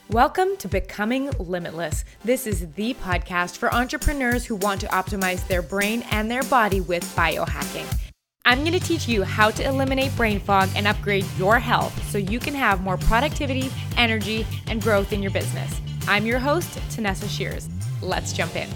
Welcome to Becoming Limitless. This is the podcast for entrepreneurs who want to optimize their brain and their body with biohacking. I'm going to teach you how to eliminate brain fog and upgrade your health so you can have more productivity, energy, and growth in your business. I'm your host, Tanessa Shears. Let's jump in.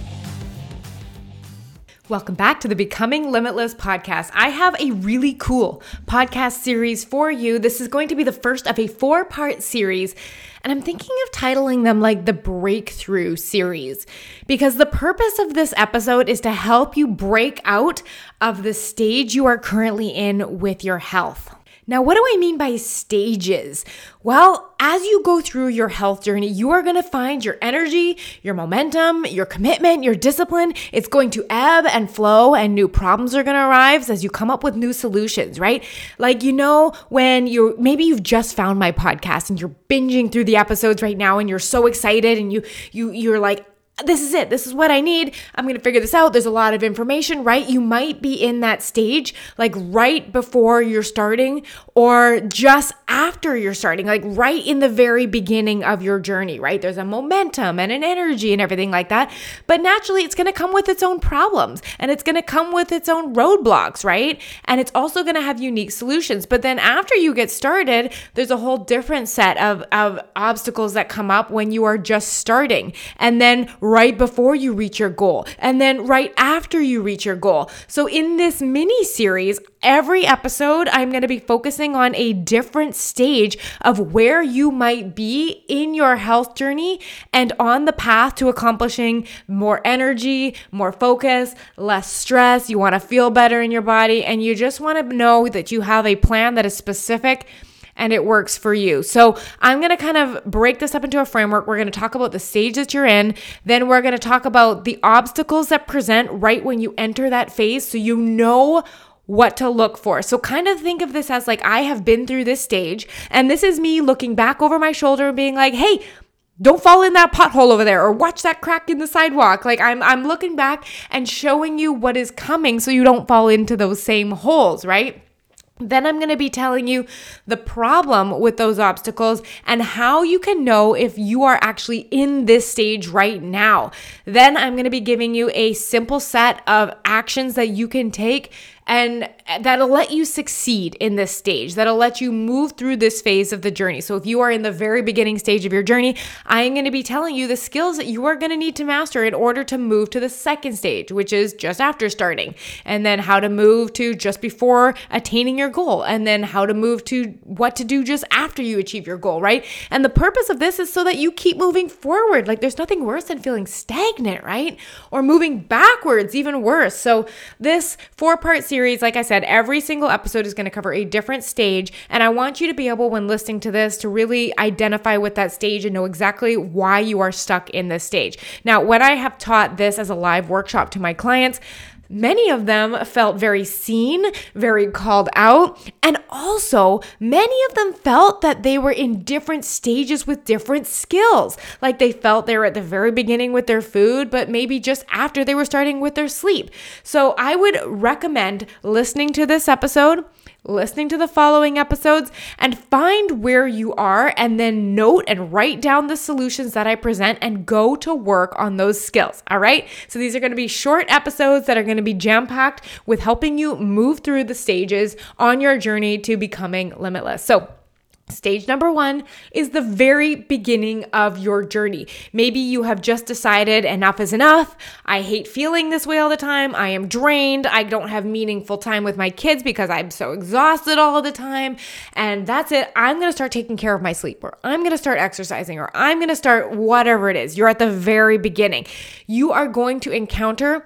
Welcome back to the Becoming Limitless podcast. I have a really cool podcast series for you. This is going to be the first of a 4-part series, and I'm thinking of titling them like the Breakthrough series, because the purpose of this episode is to help you break out of the stage you are currently in with your health. Now, what do I mean by stages? Well, as you go through your health journey, you are going to find your energy, your momentum, your commitment, your discipline. It's going to ebb and flow, and new problems are going to arise as you come up with new solutions, right? Like, when maybe you've just found my podcast and you're binging through the episodes right now and you're so excited and you're like, this is it. This is what I need. I'm going to figure this out. There's a lot of information, right? You might be in that stage, like right before you're starting or just after you're starting, like right in the very beginning of your journey, right? There's a momentum and an energy and everything like that. But naturally, it's going to come with its own problems and it's going to come with its own roadblocks, right? And it's also going to have unique solutions. But then after you get started, there's a whole different set of obstacles that come up when you are just starting. And then right before you reach your goal, and then right after you reach your goal. So in this mini series, every episode, I'm going to be focusing on a different stage of where you might be in your health journey and on the path to accomplishing more energy, more focus, less stress. You want to feel better in your body, and you just want to know that you have a plan that is specific and it works for you. So I'm going to kind of break this up into a framework. We're going to talk about the stage that you're in. Then we're going to talk about the obstacles that present right when you enter that phase, so you know what to look for. So kind of think of this as like, I have been through this stage, and this is me looking back over my shoulder and being like, hey, don't fall in that pothole over there, or watch that crack in the sidewalk. Like I'm looking back and showing you what is coming so you don't fall into those same holes, right? Then I'm going to be telling you the problem with those obstacles and how you can know if you are actually in this stage right now. Then I'm going to be giving you a simple set of actions that you can take and that'll let you succeed in this stage, that'll let you move through this phase of the journey. So if you are in the very beginning stage of your journey, I am going to be telling you the skills that you are going to need to master in order to move to the second stage, which is just after starting, and then how to move to just before attaining your goal, and then how to move to what to do just after you achieve your goal, right? And the purpose of this is so that you keep moving forward. Like there's nothing worse than feeling stagnant, right? Or moving backwards, even worse. So this 4-part series, like I said, every single episode is going to cover a different stage. And I want you to be able, when listening to this, to really identify with that stage and know exactly why you are stuck in this stage. Now, when I have taught this as a live workshop to my clients, many of them felt very seen, very called out, and also many of them felt that they were in different stages with different skills. Like they felt they were at the very beginning with their food, but maybe just after they were starting with their sleep. So I would recommend listening to this episode, listening to the following episodes, and find where you are, and then note and write down the solutions that I present and go to work on those skills. All right. So these are going to be short episodes that are going to be jam-packed with helping you move through the stages on your journey to becoming limitless. So stage number 1 is the very beginning of your journey. Maybe you have just decided enough is enough. I hate feeling this way all the time. I am drained. I don't have meaningful time with my kids because I'm so exhausted all the time. And that's it. I'm going to start taking care of my sleep, or I'm going to start exercising, or I'm going to start whatever it is. You're at the very beginning. You are going to encounter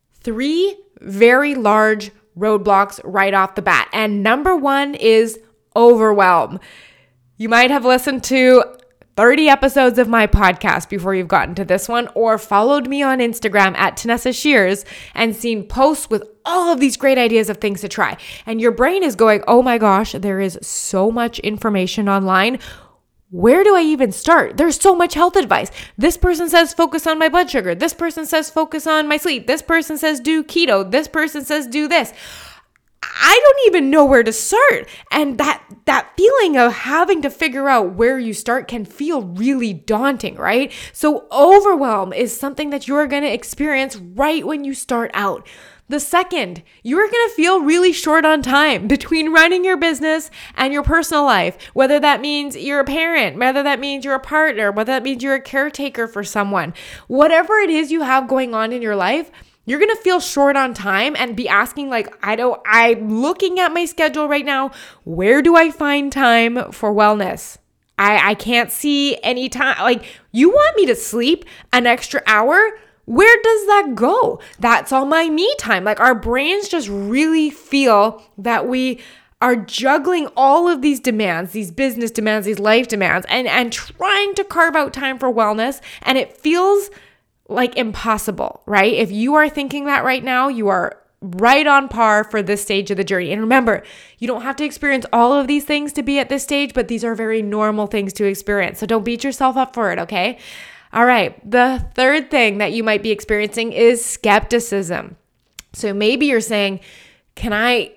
3 very large roadblocks right off the bat. And number 1 is overwhelm. You might have listened to 30 episodes of my podcast before you've gotten to this one, or followed me on Instagram at Tanessa Shears and seen posts with all of these great ideas of things to try. And your brain is going, oh my gosh, there is so much information online. Where do I even start? There's so much health advice. This person says focus on my blood sugar. This person says focus on my sleep. This person says do keto. This person says do this. I don't even know where to start. And that feeling of having to figure out where you start can feel really daunting, right? So overwhelm is something that you're going to experience right when you start out. The second, you're going to feel really short on time between running your business and your personal life, whether that means you're a parent, whether that means you're a partner, whether that means you're a caretaker for someone. Whatever it is you have going on in your life, you're going to feel short on time and be asking I'm looking at my schedule right now. Where do I find time for wellness? I can't see any time. Like, you want me to sleep an extra hour? Where does that go? That's all my me time. Like, our brains just really feel that we are juggling all of these demands, these business demands, these life demands, and trying to carve out time for wellness. And it feels like impossible, right? If you are thinking that right now, you are right on par for this stage of the journey. And remember, you don't have to experience all of these things to be at this stage, but these are very normal things to experience. So don't beat yourself up for it, okay? All right, the third thing that you might be experiencing is skepticism. So maybe you're saying, can I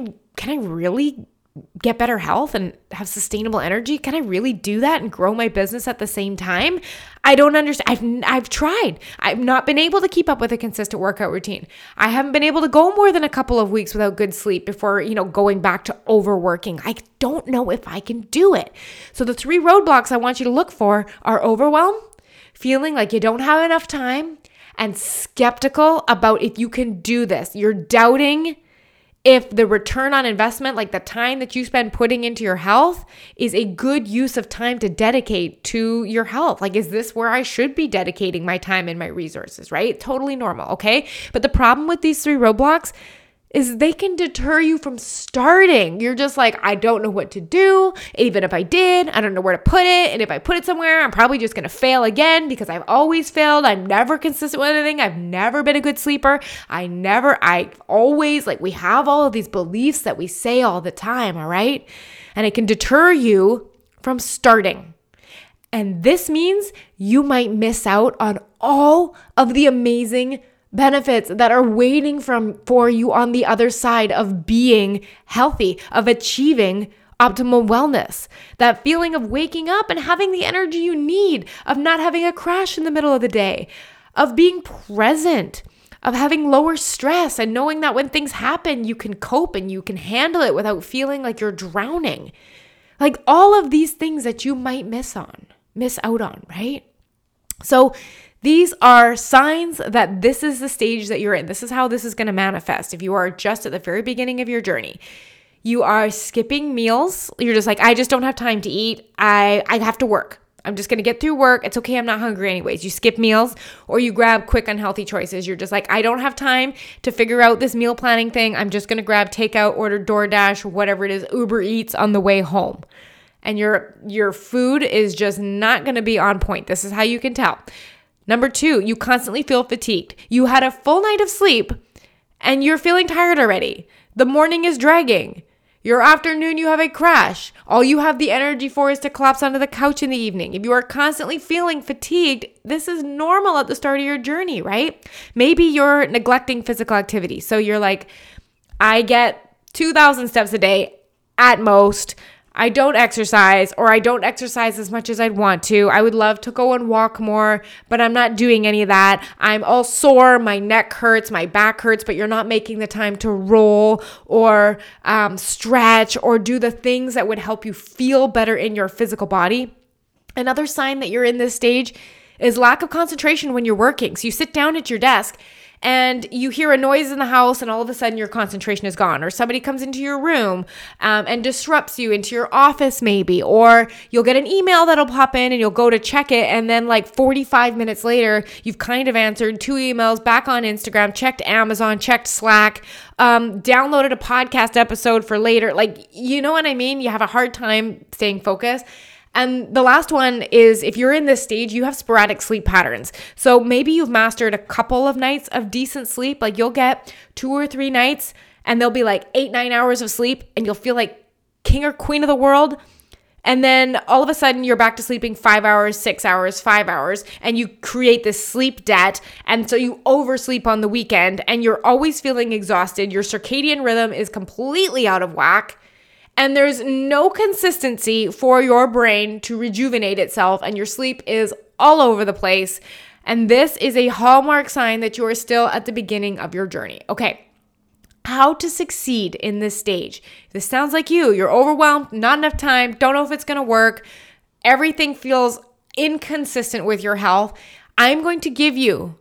really get better health and have sustainable energy? Can I really do that and grow my business at the same time? I don't understand. I've tried. I've not been able to keep up with a consistent workout routine. I haven't been able to go more than a couple of weeks without good sleep before, going back to overworking. I don't know if I can do it. So the 3 roadblocks I want you to look for are overwhelm, feeling like you don't have enough time, and skeptical about if you can do this. You're doubting if the return on investment, like the time that you spend putting into your health, is a good use of time to dedicate to your health. Like, is this where I should be dedicating my time and my resources, right? Totally normal, okay? But the problem with these 3 roadblocks is they can deter you from starting. You're just like, I don't know what to do. Even if I did, I don't know where to put it. And if I put it somewhere, I'm probably just going to fail again because I've always failed. I'm never consistent with anything. I've never been a good sleeper. I've always, we have all of these beliefs that we say all the time, all right? And it can deter you from starting. And this means you might miss out on all of the amazing benefits that are waiting for you on the other side of being healthy, of achieving optimal wellness. That feeling of waking up and having the energy you need, of not having a crash in the middle of the day, of being present, of having lower stress and knowing that when things happen, you can cope and you can handle it without feeling like you're drowning. Like, all of these things that you might miss out on, right? So these are signs that this is the stage that you're in. This is how this is going to manifest. If you are just at the very beginning of your journey, you are skipping meals. You're just like, I just don't have time to eat. I have to work. I'm just going to get through work. It's okay. I'm not hungry anyways. You skip meals, or you grab quick unhealthy choices. You're just like, I don't have time to figure out this meal planning thing. I'm just going to grab takeout, order DoorDash, whatever it is, Uber Eats on the way home. And your food is just not going to be on point. This is how you can tell. Number 2, you constantly feel fatigued. You had a full night of sleep and you're feeling tired already. The morning is dragging. Your afternoon, you have a crash. All you have the energy for is to collapse onto the couch in the evening. If you are constantly feeling fatigued, this is normal at the start of your journey, right? Maybe you're neglecting physical activity. So you're like, I get 2,000 steps a day at most. I don't exercise, or I don't exercise as much as I'd want to. I would love to go and walk more, but I'm not doing any of that. I'm all sore. My neck hurts, my back hurts, but you're not making the time to roll or stretch or do the things that would help you feel better in your physical body. Another sign that you're in this stage is lack of concentration when you're working. So you sit down at your desk and you hear a noise in the house and all of a sudden your concentration is gone, or somebody comes into your room and disrupts you into your office maybe, or you'll get an email that'll pop in and you'll go to check it, and then 45 minutes later you've kind of answered 2 emails, back on Instagram, checked Amazon, checked Slack, downloaded a podcast episode for later. You know what I mean? You have a hard time staying focused. And the last one is, if you're in this stage, you have sporadic sleep patterns. So maybe you've mastered a couple of nights of decent sleep. You'll get 2 or 3 nights and they'll be 8-9 hours of sleep and you'll feel like king or queen of the world. And then all of a sudden you're back to sleeping 5 hours, 6 hours, 5 hours, and you create this sleep debt. And so you oversleep on the weekend and you're always feeling exhausted. Your circadian rhythm is completely out of whack. And there's no consistency for your brain to rejuvenate itself, and your sleep is all over the place. And this is a hallmark sign that you are still at the beginning of your journey. Okay. How to succeed in this stage. This sounds like you're overwhelmed, not enough time, don't know if it's going to work. Everything feels inconsistent with your health. I'm going to give you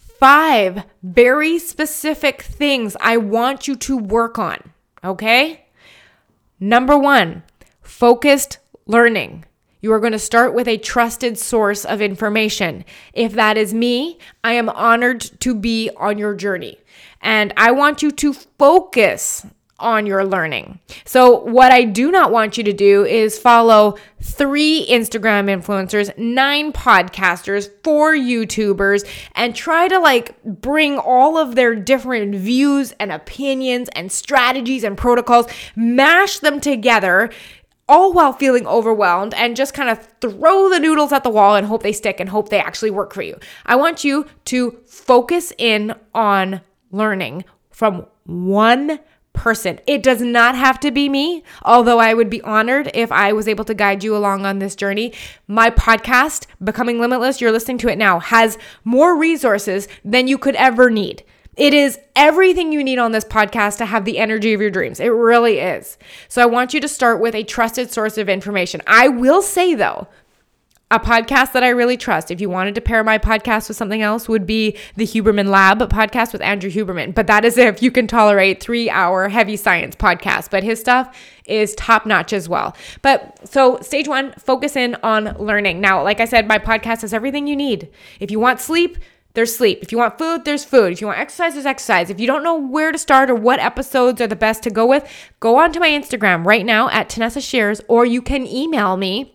5 very specific things I want you to work on. Okay? Number 1, focused learning. You are going to start with a trusted source of information. If that is me, I am honored to be on your journey. And I want you to focus on your learning. So what I do not want you to do is follow 3 Instagram influencers, 9 podcasters, 4 YouTubers, and try to bring all of their different views and opinions and strategies and protocols, mash them together, all while feeling overwhelmed, and just kind of throw the noodles at the wall and hope they stick and hope they actually work for you. I want you to focus in on learning from one person. It does not have to be me, although I would be honored if I was able to guide you along on this journey. My podcast, Becoming Limitless, you're listening to it now, has more resources than you could ever need. It is everything you need on this podcast to have the energy of your dreams. It really is. So I want you to start with a trusted source of information. I will say though, a podcast that I really trust, if you wanted to pair my podcast with something else, would be the Huberman Lab podcast with Andrew Huberman. But that is if you can tolerate 3-hour heavy science podcasts. But his stuff is top notch as well. But so stage 1, focus in on learning. Now, like I said, my podcast has everything you need. If you want sleep, there's sleep. If you want food, there's food. If you want exercise, there's exercise. If you don't know where to start or what episodes are the best to go with, go onto my Instagram right now at Tanessa Shears, or you can email me.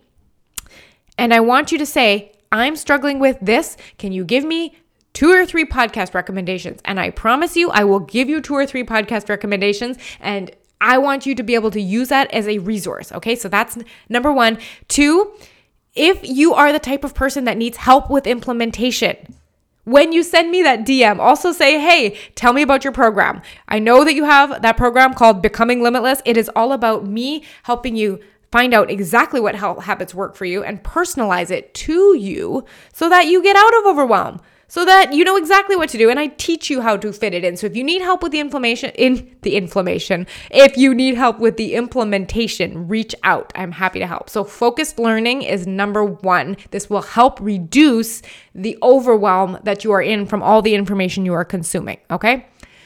And I want you to say, I'm struggling with this. Can you give me 2 or 3 podcast recommendations? And I promise you, I will give you 2 or 3 podcast recommendations. And I want you to be able to use that as a resource. Okay, so that's number 1. 2, if you are the type of person that needs help with implementation, when you send me that DM, also say, hey, tell me about your program. I know that you have that program called Becoming Limitless. It is all about me helping you find out exactly what health habits work for you and personalize it to you so that you get out of overwhelm, so that you know exactly what to do. And I teach you how to fit it in. So if you need help with if you need help with the implementation, reach out. I'm happy to help. So focused learning is number 1. This will help reduce the overwhelm that you are in from all the information you are consuming. Okay.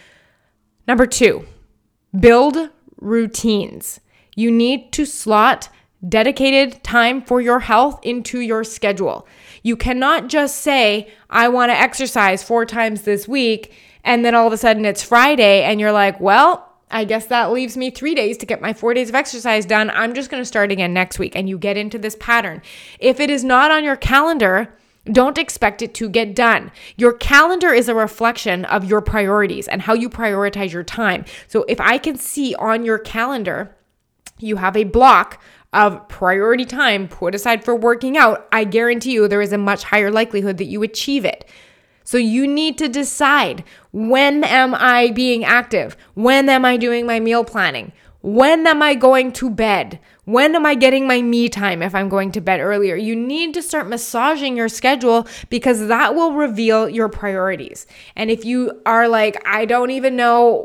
Number 2, build routines. You need to slot dedicated time for your health into your schedule. You cannot just say, I want to exercise 4 times this week, and then all of a sudden it's Friday and you're like, well, I guess that leaves me 3 days to get my 4 days of exercise done. I'm just going to start again next week. And you get into this pattern. If it is not on your calendar, don't expect it to get done. Your calendar is a reflection of your priorities and how you prioritize your time. So if I can see on your calendar, you have a block of priority time put aside for working out, I guarantee you there is a much higher likelihood that you achieve it. So you need to decide, when am I being active? When am I doing my meal planning? When am I going to bed? When am I getting my me time if I'm going to bed earlier? You need to start massaging your schedule because that will reveal your priorities. And if you are like, I don't even know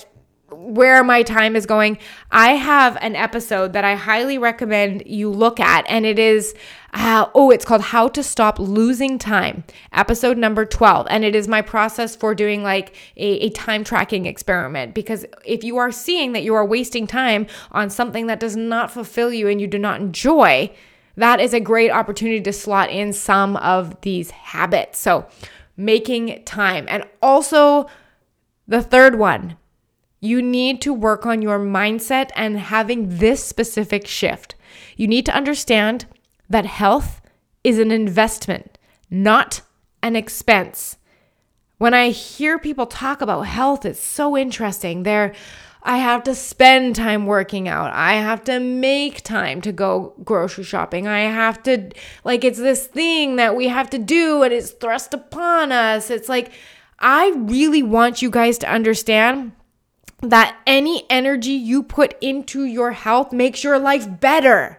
where my time is going, I have an episode that I highly recommend you look at, and it is it's called How to Stop Losing Time, episode number 12. And it is my process for doing like a time tracking experiment, because if you are seeing that you are wasting time on something that does not fulfill you and you do not enjoy, that is a great opportunity to slot in some of these habits. So making time. And also the third one, you need to work on your mindset and having this specific shift. You need to understand that health is an investment, not an expense. When I hear people talk about health, it's so interesting. I have to spend time working out. I have to make time to go grocery shopping. I have to, it's this thing that we have to do and it's thrust upon us. It's like, I really want you guys to understand that any energy you put into your health makes your life better.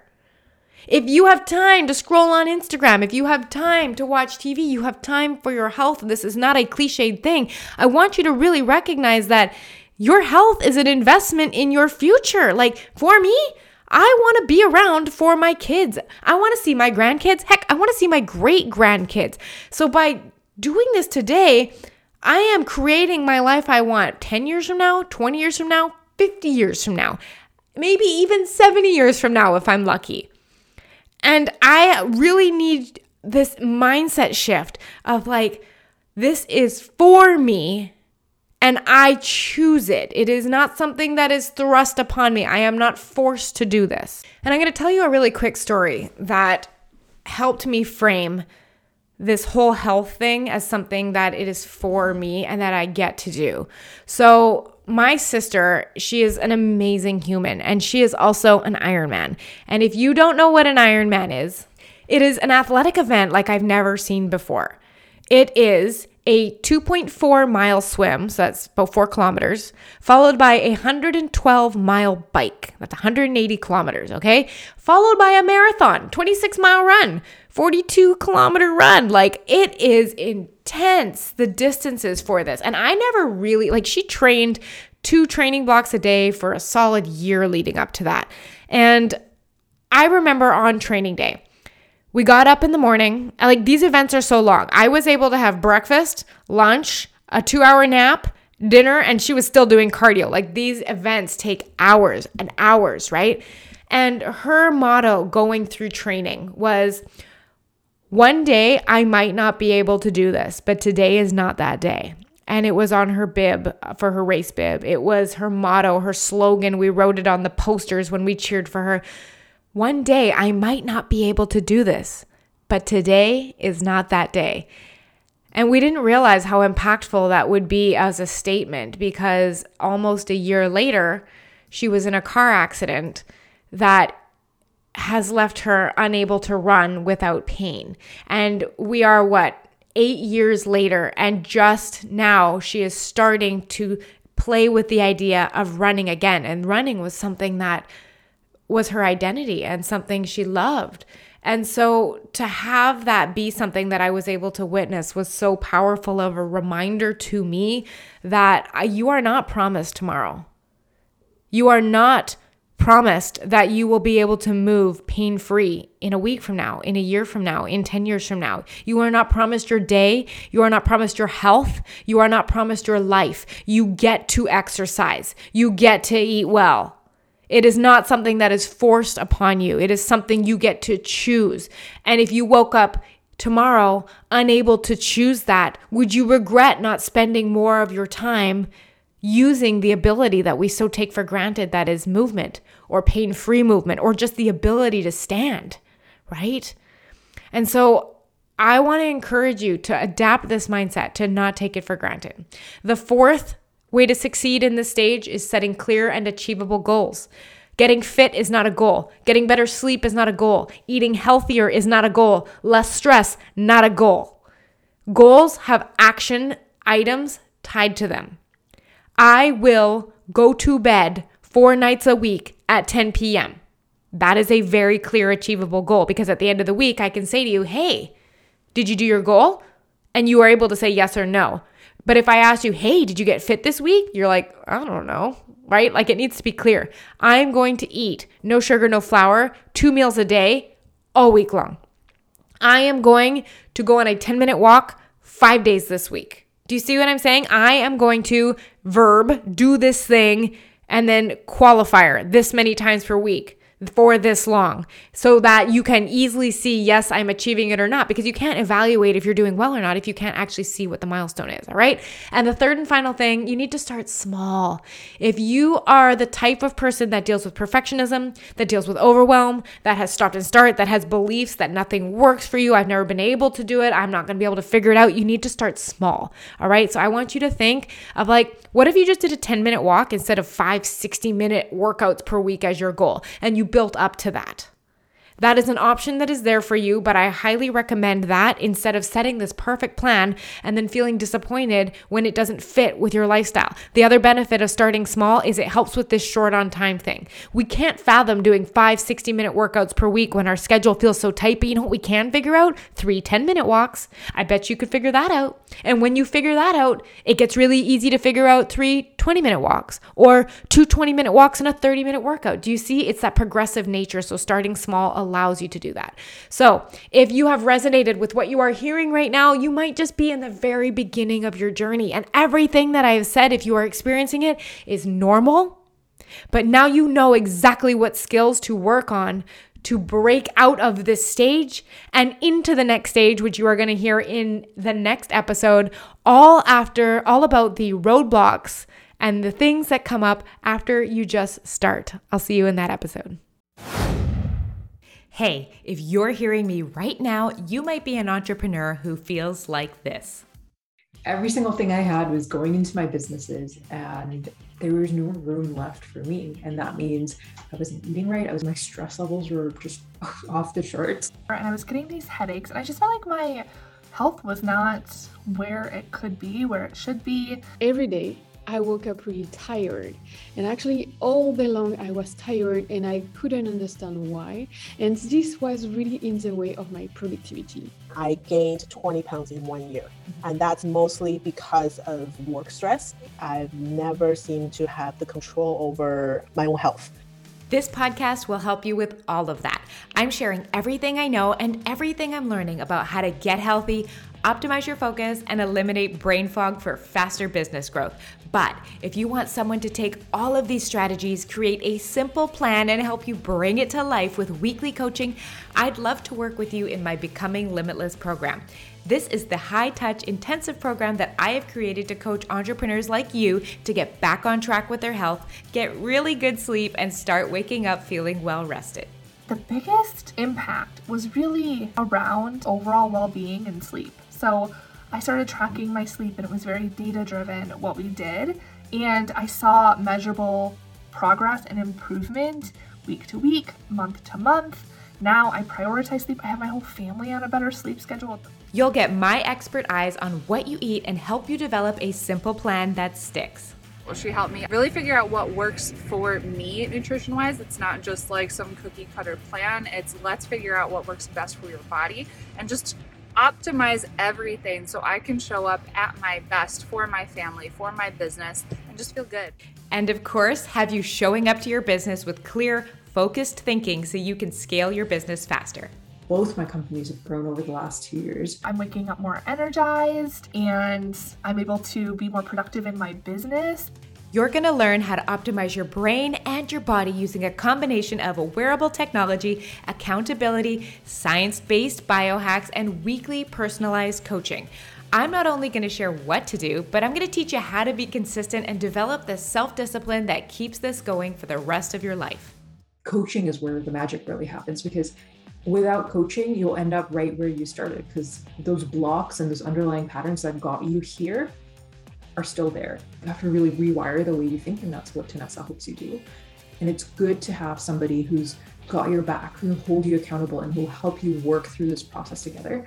If you have time to scroll on Instagram, if you have time to watch TV, you have time for your health. This is not a cliched thing. I want you to really recognize that your health is an investment in your future. For me, I want to be around for my kids. I want to see my grandkids. Heck, I want to see my great grandkids. So by doing this today, I am creating my life I want 10 years from now, 20 years from now, 50 years from now, maybe even 70 years from now if I'm lucky. And I really need this mindset shift of this is for me and I choose it. It is not something that is thrust upon me. I am not forced to do this. And I'm going to tell you a really quick story that helped me frame this whole health thing as something that it is for me and that I get to do. So my sister, she is an amazing human and she is also an Ironman. And if you don't know what an Ironman is, it is an athletic event like I've never seen before. It is a 2.4 mile swim, so that's about 4 kilometers, followed by a 112 mile bike, that's 180 kilometers, okay? Followed by a marathon, 26 mile run, 42 kilometer run. It is intense, the distances for this. And I never really, she trained 2 training blocks a day for a solid year leading up to that. And I remember on training day, we got up in the morning. These events are so long. I was able to have breakfast, lunch, a 2-hour nap, dinner, and she was still doing cardio. These events take hours and hours, right? And her motto going through training was, one day I might not be able to do this, but today is not that day. And it was on her bib, for her race bib. It was her motto, her slogan. We wrote it on the posters when we cheered for her. One day I might not be able to do this, but today is not that day. And we didn't realize how impactful that would be as a statement because almost a year later, she was in a car accident that has left her unable to run without pain. And we are 8 years later, and just now she is starting to play with the idea of running again. And running was something that was her identity and something she loved. And so to have that be something that I was able to witness was so powerful of a reminder to me that you are not promised tomorrow. You are not promised that you will be able to move pain-free in a week from now, in a year from now, in 10 years from now. You are not promised your day. You are not promised your health. You are not promised your life. You get to exercise. You get to eat well. It is not something that is forced upon you. It is something you get to choose. And if you woke up tomorrow unable to choose that, would you regret not spending more of your time using the ability that we so take for granted that is movement or pain-free movement or just the ability to stand, right? And so I want to encourage you to adapt this mindset, to not take it for granted. The fourth way to succeed in this stage is setting clear and achievable goals. Getting fit is not a goal. Getting better sleep is not a goal. Eating healthier is not a goal. Less stress, not a goal. Goals have action items tied to them. I will go to bed 4 nights a week at 10 p.m. That is a very clear, achievable goal because at the end of the week, I can say to you, hey, did you do your goal? And you are able to say yes or no. But if I ask you, hey, did you get fit this week? You're like, I don't know, right? It needs to be clear. I'm going to eat no sugar, no flour, 2 meals a day, all week long. I am going to go on a 10-minute walk 5 days this week. Do you see what I'm saying? I am going to do this thing and then qualifier this many times per week. for this long so that you can easily see, yes, I'm achieving it or not, because you can't evaluate if you're doing well or not if you can't actually see what the milestone is, all right? And the third and final thing, you need to start small. If you are the type of person that deals with perfectionism, that deals with overwhelm, that has stop and start, that has beliefs that nothing works for you, I've never been able to do it, I'm not going to be able to figure it out, you need to start small, all right? So I want you to think of like, what if you just did a 10-minute walk instead of 5 60-minute workouts per week as your goal, and you built up to that? That is an option that is there for you, but I highly recommend that instead of setting this perfect plan and then feeling disappointed when it doesn't fit with your lifestyle. The other benefit of starting small is it helps with this short on time thing. We can't fathom doing 5 60-minute workouts per week when our schedule feels so tight, but you know what we can figure out? 3 10-minute walks. I bet you could figure that out. And when you figure that out, it gets really easy to figure out 3 20-minute walks or 2 20-minute walks and a 30-minute workout. Do you see? It's that progressive nature. So starting small allows you to do that. So if you have resonated with what you are hearing right now, you might just be in the very beginning of your journey. And everything that I have said, if you are experiencing it, is normal. But now you know exactly what skills to work on to break out of this stage and into the next stage, which you are going to hear in the next episode, all about the roadblocks and the things that come up after you just start. I'll see you in that episode. Hey, if you're hearing me right now, you might be an entrepreneur who feels like this. Every single thing I had was going into my businesses and there was no room left for me. And that means I wasn't eating right. My stress levels were just off the charts. And I was getting these headaches and I just felt like my health was not where it could be, where it should be. Every day I woke up really tired, and actually all day long I was tired and I couldn't understand why, and this was really in the way of my productivity. I gained 20 pounds in 1 year, and that's mostly because of work stress. I've never seemed to have the control over my own health. This podcast will help you with all of that. I'm sharing everything I know and everything I'm learning about how to get healthy, optimize your focus, and eliminate brain fog for faster business growth. But if you want someone to take all of these strategies, create a simple plan, and help you bring it to life with weekly coaching, I'd love to work with you in my Becoming Limitless program. This is the high-touch intensive program that I have created to coach entrepreneurs like you to get back on track with their health, get really good sleep, and start waking up feeling well-rested. The biggest impact was really around overall well-being and sleep. So I started tracking my sleep, and it was very data-driven what we did, and I saw measurable progress and improvement week to week, month to month. Now I prioritize sleep. I have my whole family on a better sleep schedule. You'll get my expert eyes on what you eat and help you develop a simple plan that sticks. Well, she helped me really figure out what works for me nutrition-wise. It's not just like some cookie cutter plan. It's let's figure out what works best for your body and just optimize everything so I can show up at my best for my family, for my business, and just feel good. And of course, have you showing up to your business with clear, focused thinking so you can scale your business faster. Both my companies have grown over the last 2 years. I'm waking up more energized and I'm able to be more productive in my business. You're going to learn how to optimize your brain and your body using a combination of wearable technology, accountability, science-based biohacks, and weekly personalized coaching. I'm not only going to share what to do, but I'm going to teach you how to be consistent and develop the self-discipline that keeps this going for the rest of your life. Coaching is where the magic really happens, because without coaching, you'll end up right where you started, because those blocks and those underlying patterns that got you here are still there. You have to really rewire the way you think, and that's what Tanessa helps you do. And it's good to have somebody who's got your back, who'll hold you accountable, and who'll help you work through this process together.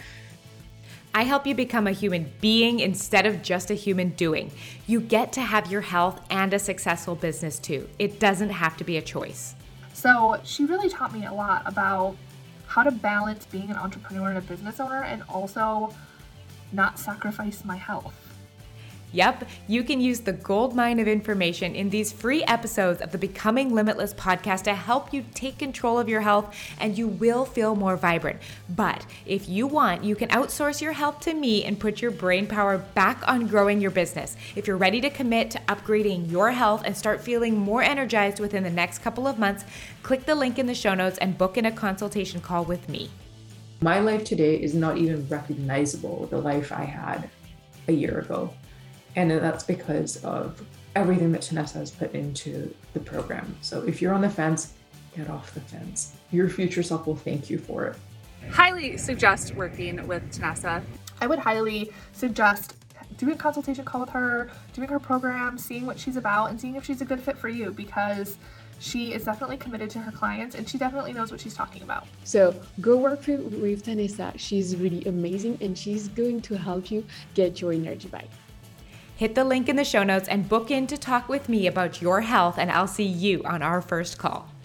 I help you become a human being instead of just a human doing. You get to have your health and a successful business too. It doesn't have to be a choice. So she really taught me a lot about how to balance being an entrepreneur and a business owner and also not sacrifice my health. Yep, you can use the gold mine of information in these free episodes of the Becoming Limitless podcast to help you take control of your health, and you will feel more vibrant. But if you want, you can outsource your health to me and put your brain power back on growing your business. If you're ready to commit to upgrading your health and start feeling more energized within the next couple of months, click the link in the show notes and book in a consultation call with me. My life today is not even recognizable with the life I had a year ago. And that's because of everything that Tanessa has put into the program. So if you're on the fence, get off the fence. Your future self will thank you for it. Highly suggest working with Tanessa. I would highly suggest doing a consultation call with her, doing her program, seeing what she's about, and seeing if she's a good fit for you, because she is definitely committed to her clients and she definitely knows what she's talking about. So go work with Tanessa. She's really amazing and she's going to help you get your energy back. Hit the link in the show notes and book in to talk with me about your health, and I'll see you on our first call.